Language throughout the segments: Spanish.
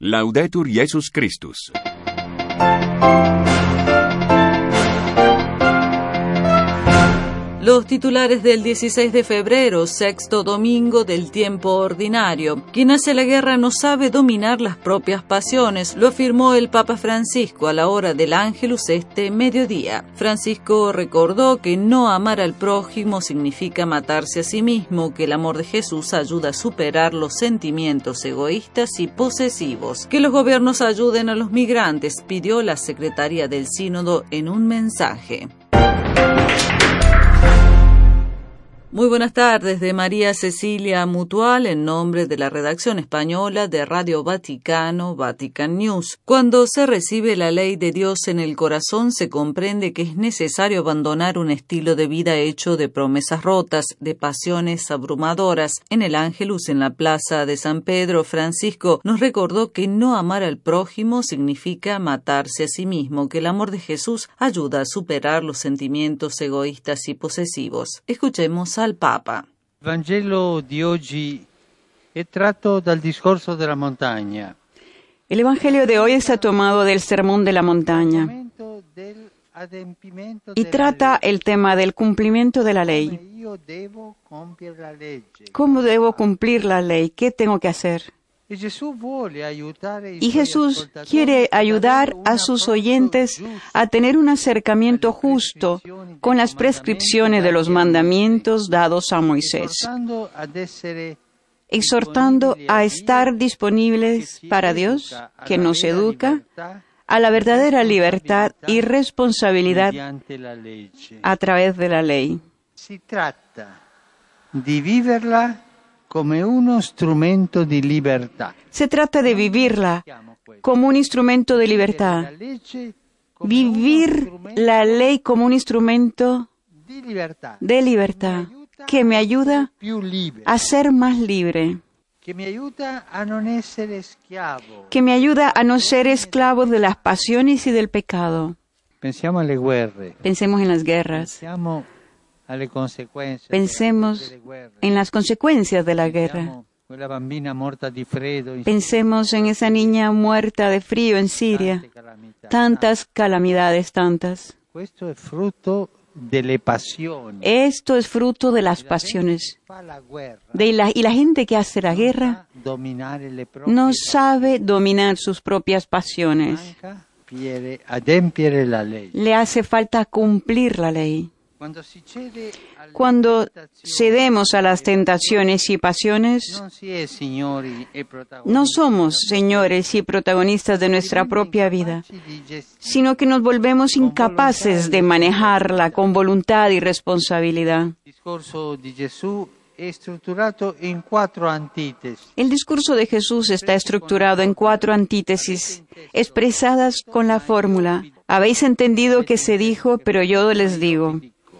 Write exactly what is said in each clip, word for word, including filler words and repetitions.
Laudetur Jesus Christus. Los titulares del dieciséis de febrero, sexto domingo del tiempo ordinario. Quien hace la guerra no sabe dominar las propias pasiones, lo afirmó el Papa Francisco a la hora del Ángelus este mediodía. Francisco recordó que no amar al prójimo significa matarse a sí mismo, que el amor de Jesús ayuda a superar los sentimientos egoístas y posesivos. Que los gobiernos ayuden a los migrantes, pidió la secretaria del Sínodo en un mensaje. Muy buenas tardes, de María Cecilia Mutual, en nombre de la redacción española de Radio Vaticano, Vatican News. Cuando se recibe la ley de Dios en el corazón, se comprende que es necesario abandonar un estilo de vida hecho de promesas rotas, de pasiones abrumadoras. En el Ángelus, en la plaza de San Pedro, Francisco nos recordó que no amar al prójimo significa matarse a sí mismo, que el amor de Jesús ayuda a superar los sentimientos egoístas y posesivos. Escuchemos a al Papa. Il Vangelo di oggi è tratto dal discorso della montagna. El Evangelio de hoy está tomado del Sermón de la Montaña y trata el tema del cumplimiento de la ley. ¿Cómo debo cumplir la ley? ¿Qué tengo que hacer? Y Jesús quiere ayudar a sus oyentes a tener un acercamiento justo con las prescripciones de los mandamientos dados a Moisés, exhortando a estar disponibles para Dios, que nos educa, a la verdadera libertad y responsabilidad a través de la ley. Se trata de vivirla como un instrumento de libertad. Se trata de vivirla como un instrumento de libertad. Vivir la ley como un instrumento de libertad que me ayuda a ser más libre, que me ayuda a no ser esclavo de las pasiones y del pecado. Pensemos en las guerras. Pensemos en las consecuencias de la guerra. Pensemos en esa niña muerta de frío en Siria. Tantas calamidades, tantas. Esto es fruto de las pasiones. De la, y la gente que hace la guerra no sabe dominar sus propias pasiones. Le hace falta cumplir la ley. Cuando cedemos a las tentaciones y pasiones, no somos señores y protagonistas de nuestra propia vida, sino que nos volvemos incapaces de manejarla con voluntad y responsabilidad. El discurso de Jesús está estructurado en cuatro antítesis, expresadas con la fórmula: habéis entendido que se dijo, pero yo les digo.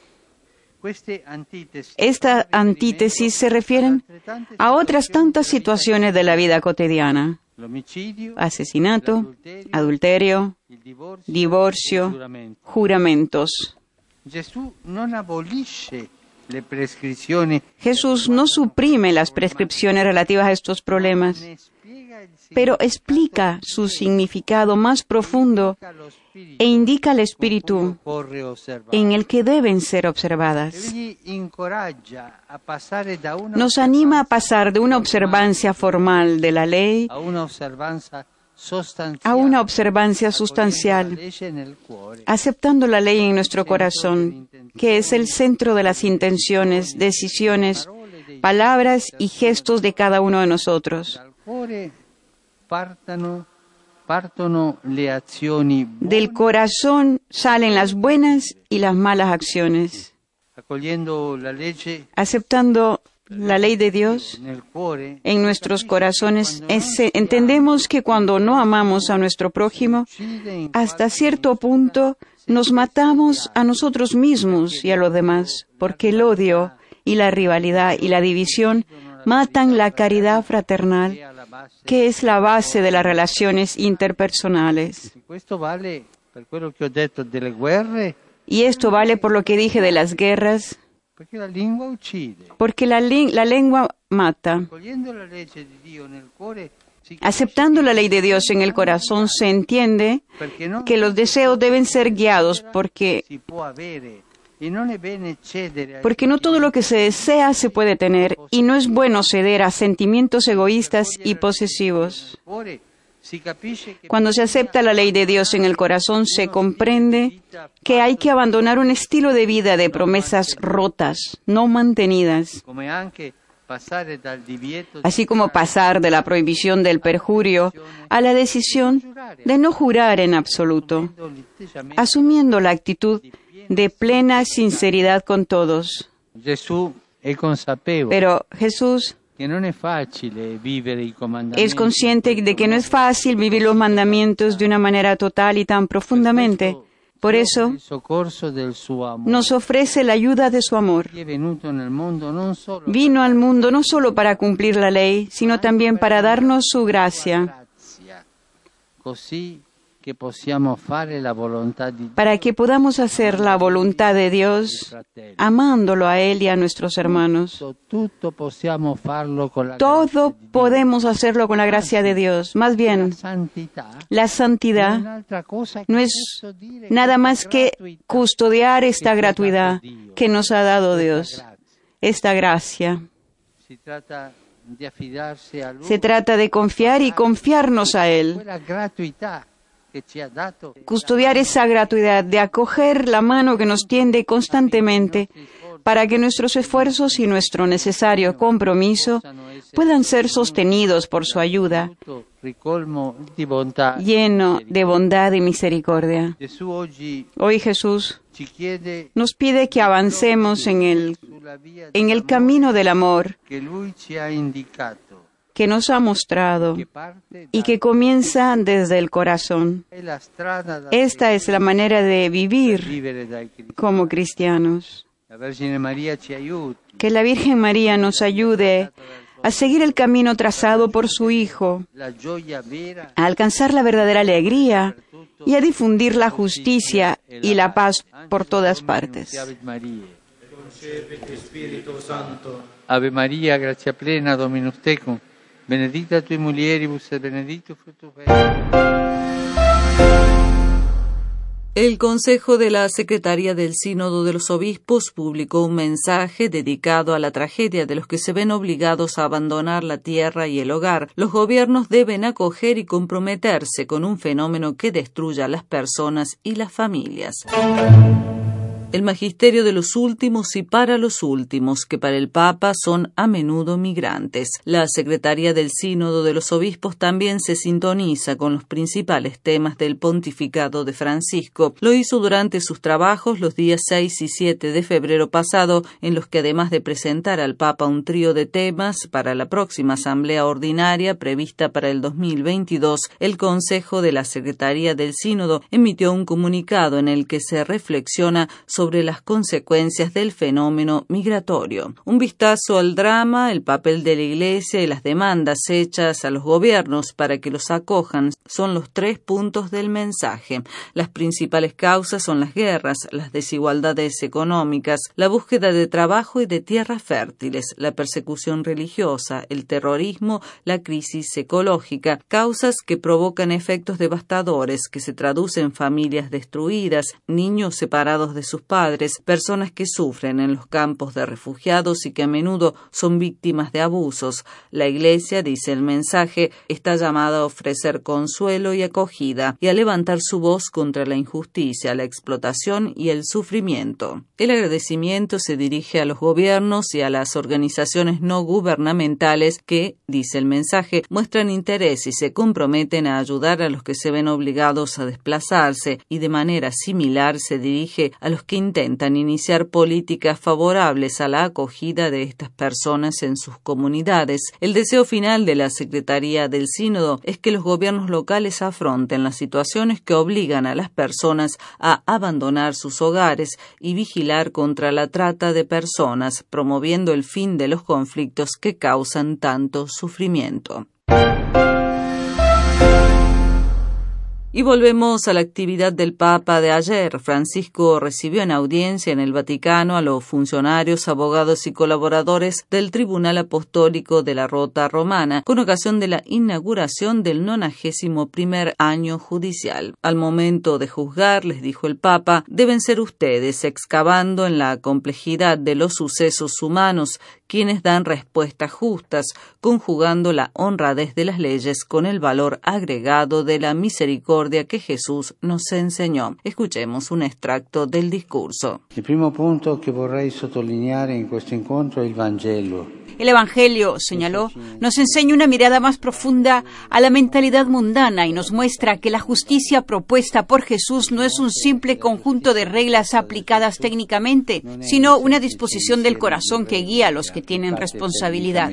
Esta antítesis se refieren a otras tantas situaciones de la vida cotidiana: asesinato, adulterio, divorcio, juramentos. Jesús no suprime las prescripciones relativas a estos problemas, pero explica su significado más profundo e indica el espíritu en el que deben ser observadas. Nos anima a pasar de una observancia formal de la ley a una observancia sustancial, aceptando la ley en nuestro corazón, que es el centro de las intenciones, decisiones, palabras y gestos de cada uno de nosotros. Del corazón salen las buenas y las malas acciones. Aceptando la ley de Dios en nuestros corazones, es, entendemos que cuando no amamos a nuestro prójimo, hasta cierto punto nos matamos a nosotros mismos y a los demás, porque el odio y la rivalidad y la división matan la caridad fraternal, que es la base de las relaciones interpersonales. Y esto vale por lo que dije de las guerras, porque la, la lengua mata. Aceptando la ley de Dios en el corazón se entiende que los deseos deben ser guiados porque, porque no todo lo que se desea se puede tener y no es bueno ceder a sentimientos egoístas y posesivos. Cuando se acepta la ley de Dios en el corazón se comprende que hay que abandonar un estilo de vida de promesas rotas, no mantenidas. Así como pasar de la prohibición del perjurio a la decisión de no jurar en absoluto, asumiendo la actitud de plena sinceridad con todos. Pero Jesús es consciente de que no es fácil vivir los mandamientos de una manera total y tan profundamente. Por eso, nos ofrece la ayuda de su amor. Vino al mundo no solo para cumplir la ley, sino también para darnos su gracia, para que podamos hacer la voluntad de Dios, amándolo a Él y a nuestros hermanos. Todo podemos hacerlo con la gracia de Dios. Más bien, la santidad no es nada más que custodiar esta gratuidad que nos ha dado Dios, esta gracia. Se trata de confiar y confiarnos a Él. Custodiar esa gratuidad, de acoger la mano que nos tiende constantemente para que nuestros esfuerzos y nuestro necesario compromiso puedan ser sostenidos por su ayuda, lleno de bondad y misericordia. Hoy Jesús nos pide que avancemos en el, en el camino del amor que nos ha mostrado y que comienza desde el corazón. Esta es la manera de vivir como cristianos. Que la Virgen María nos ayude a seguir el camino trazado por su Hijo, a alcanzar la verdadera alegría y a difundir la justicia y la paz por todas partes. Ave María, gracia plena, Dominus tecum, benedicta tui mulieribus et benedictus fructus ventris. El Consejo de la Secretaría del Sínodo de los Obispos publicó un mensaje dedicado a la tragedia de los que se ven obligados a abandonar la tierra y el hogar. Los gobiernos deben acoger y comprometerse con un fenómeno que destruya a las personas y las familias. El magisterio de los últimos y para los últimos, que para el Papa son a menudo migrantes. La Secretaría del Sínodo de los Obispos también se sintoniza con los principales temas del pontificado de Francisco. Lo hizo durante sus trabajos los días seis y siete de febrero pasado, en los que además de presentar al Papa un trío de temas para la próxima Asamblea Ordinaria prevista para el dos mil veintidós, el Consejo de la Secretaría del Sínodo emitió un comunicado en el que se reflexiona sobre las consecuencias del fenómeno migratorio. Un vistazo al drama, el papel de la Iglesia y las demandas hechas a los gobiernos para que los acojan son los tres puntos del mensaje. Las principales causas son las guerras, las desigualdades económicas, la búsqueda de trabajo y de tierras fértiles, la persecución religiosa, el terrorismo, la crisis ecológica, causas que provocan efectos devastadores que se traducen en familias destruidas, niños separados de sus padres, personas que sufren en los campos de refugiados y que a menudo son víctimas de abusos. La Iglesia, dice el mensaje, está llamada a ofrecer consuelo y acogida y a levantar su voz contra la injusticia, la explotación y el sufrimiento. El agradecimiento se dirige a los gobiernos y a las organizaciones no gubernamentales que, dice el mensaje, muestran interés y se comprometen a ayudar a los que se ven obligados a desplazarse, y de manera similar se dirige a los que intentan iniciar políticas favorables a la acogida de estas personas en sus comunidades. El deseo final de la Secretaría del Sínodo es que los gobiernos locales afronten las situaciones que obligan a las personas a abandonar sus hogares y vigilar contra la trata de personas, promoviendo el fin de los conflictos que causan tanto sufrimiento. Y volvemos a la actividad del Papa de ayer. Francisco recibió en audiencia en el Vaticano a los funcionarios, abogados y colaboradores del Tribunal Apostólico de la Rota Romana, con ocasión de la inauguración del nonagésimo primer año judicial. Al momento de juzgar, les dijo el Papa, deben ser ustedes, excavando en la complejidad de los sucesos humanos, quienes dan respuestas justas, conjugando la honradez de las leyes con el valor agregado de la misericordia que Jesús nos enseñó. Escuchemos un extracto del discurso. El primer punto que vorrei sottolineare in questo incontro è il Vangelo. El Evangelio, señaló, nos enseña una mirada más profunda a la mentalidad mundana y nos muestra que la justicia propuesta por Jesús no es un simple conjunto de reglas aplicadas técnicamente, sino una disposición del corazón que guía a los que tienen responsabilidad.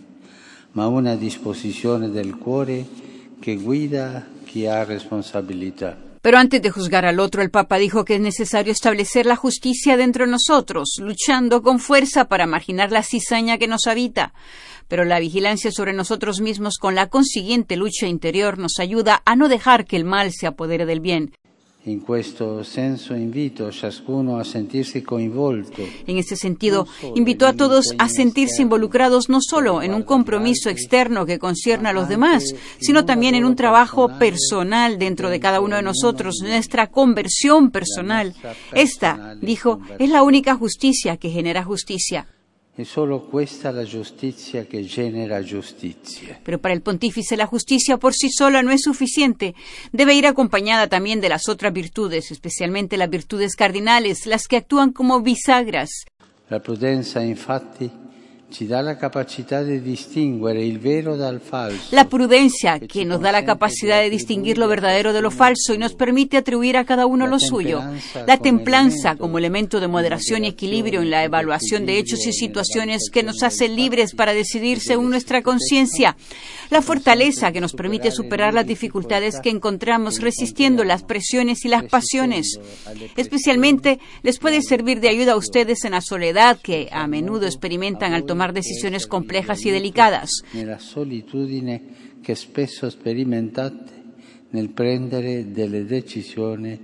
Ma una disposizione del cuore che guida chi ha responsabilità. Pero antes de juzgar al otro, el Papa dijo que es necesario establecer la justicia dentro de nosotros, luchando con fuerza para marginar la cizaña que nos habita. Pero la vigilancia sobre nosotros mismos con la consiguiente lucha interior nos ayuda a no dejar que el mal se apodere del bien. In questo senso invito ciascuno a sentirsi coinvolto. En ese sentido, invitó a todos a sentirse involucrados no solo en un compromiso externo que concierne a los demás, sino también en un trabajo personal dentro de cada uno de nosotros, nuestra conversión personal. Esta, dijo, es la única justicia que genera justicia. È solo questa la giustizia che genera giustizia. Pero para el pontífice la justicia por sí sola no es suficiente. Debe ir acompañada también de las otras virtudes, especialmente las virtudes cardinales, las que actúan como bisagras. La prudenza, infatti, ci dà la capacità di distinguere il vero dal falso. La prudencia, que nos da la capacidad de distinguir lo verdadero de lo falso y nos permite atribuir a cada uno lo suyo. La templanza, como elemento de moderación y equilibrio en la evaluación de hechos y situaciones que nos hace libres para decidir según nuestra conciencia. La fortaleza, que nos permite superar las dificultades que encontramos resistiendo las presiones y las pasiones. Especialmente les puede servir de ayuda a ustedes en la soledad que a menudo experimentan al tomar decisiones complejas y delicadas. Nella solitudine che spesso sperimentate nel prendere delle decisioni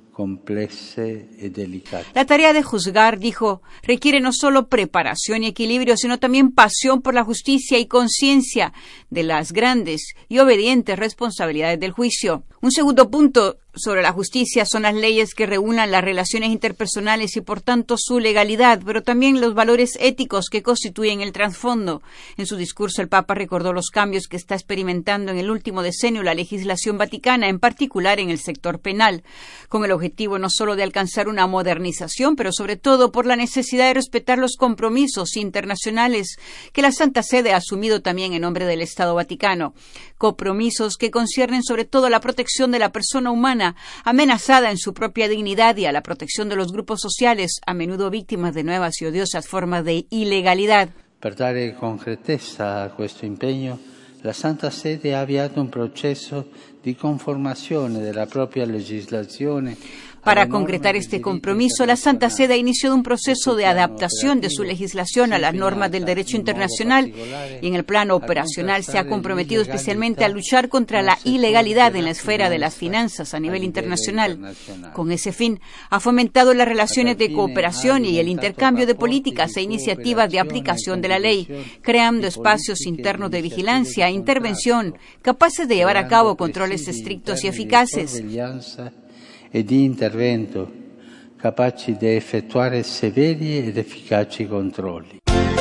complesse e delicate. La tarea de juzgar, dijo, requiere no solo preparación y equilibrio, sino también pasión por la justicia y conciencia de las grandes y obedientes responsabilidades del juicio. Un segundo punto sobre la justicia son las leyes que reúnan las relaciones interpersonales y por tanto su legalidad, pero también los valores éticos que constituyen el trasfondo. En su discurso el Papa recordó los cambios que está experimentando en el último decenio la legislación vaticana, en particular en el sector penal, con el objetivo no solo de alcanzar una modernización, pero sobre todo por la necesidad de respetar los compromisos internacionales que la Santa Sede ha asumido también en nombre del Estado Vaticano. Compromisos que conciernen sobre todo a la protección de la persona humana amenazada en su propia dignidad y a la protección de los grupos sociales, a menudo víctimas de nuevas y odiosas formas de ilegalidad. Per dare concretezza a questo impegno, la Santa Sede ha avviato un processo di conformazione della propria legislazione. Para concretar este compromiso, la Santa Sede ha iniciado un proceso de adaptación de su legislación a las normas del derecho internacional y en el plano operacional se ha comprometido especialmente a luchar contra la ilegalidad en la esfera de las finanzas a nivel internacional. Con ese fin, ha fomentado las relaciones de cooperación y el intercambio de políticas e iniciativas de aplicación de la ley, creando espacios internos de vigilancia e intervención capaces de llevar a cabo controles estrictos y eficaces. E di intervento capaci di effettuare severi ed efficaci controlli.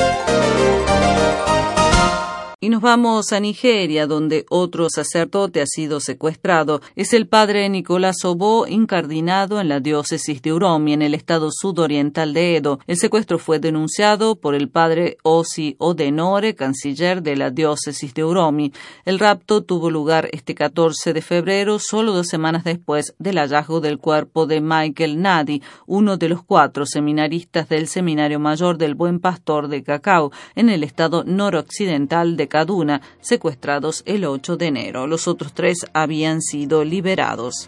Y nos vamos a Nigeria, donde otro sacerdote ha sido secuestrado. Es el padre Nicolás Obo, incardinado en la diócesis de Uromi, en el estado sudoriental de Edo. El secuestro fue denunciado por el padre Osi Odenore, canciller de la diócesis de Uromi. El rapto tuvo lugar este catorce de febrero, solo dos semanas después del hallazgo del cuerpo de Michael Nadi, uno de los cuatro seminaristas del Seminario Mayor del Buen Pastor de Cacao, en el estado noroccidental de Kaduna, secuestrados el ocho de enero. Los otros tres habían sido liberados.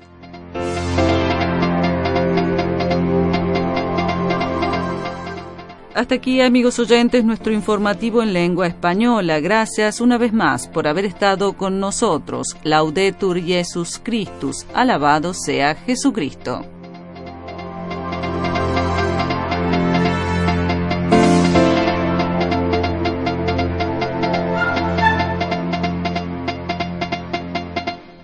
Hasta aquí, amigos oyentes, nuestro informativo en lengua española. Gracias una vez más por haber estado con nosotros. Laudetur Jesus Christus. Alabado sea Jesucristo.